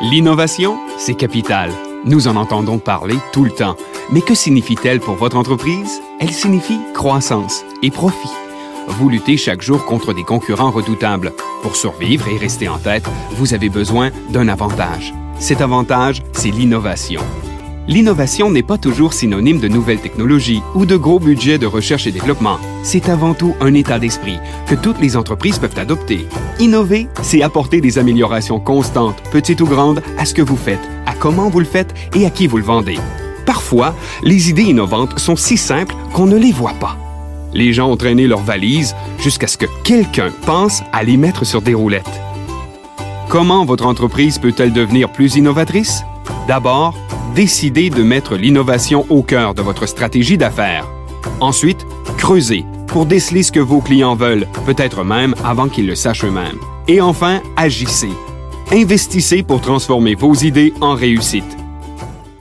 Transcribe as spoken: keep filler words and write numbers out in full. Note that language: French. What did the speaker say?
L'innovation, c'est capital. Nous en entendons parler tout le temps. Mais que signifie-t-elle pour votre entreprise? Elle signifie croissance et profit. Vous luttez chaque jour contre des concurrents redoutables. Pour survivre et rester en tête, vous avez besoin d'un avantage. Cet avantage, c'est l'innovation. L'innovation n'est pas toujours synonyme de nouvelles technologies ou de gros budgets de recherche et développement. C'est avant tout un état d'esprit que toutes les entreprises peuvent adopter. Innover, c'est apporter des améliorations constantes, petites ou grandes, à ce que vous faites, à comment vous le faites et à qui vous le vendez. Parfois, les idées innovantes sont si simples qu'on ne les voit pas. Les gens ont traîné leurs valises jusqu'à ce que quelqu'un pense à les mettre sur des roulettes. Comment votre entreprise peut-elle devenir plus innovatrice? D'abord, décidez de mettre l'innovation au cœur de votre stratégie d'affaires. Ensuite, creusez pour déceler ce que vos clients veulent, peut-être même avant qu'ils le sachent eux-mêmes. Et enfin, agissez. Investissez pour transformer vos idées en réussite.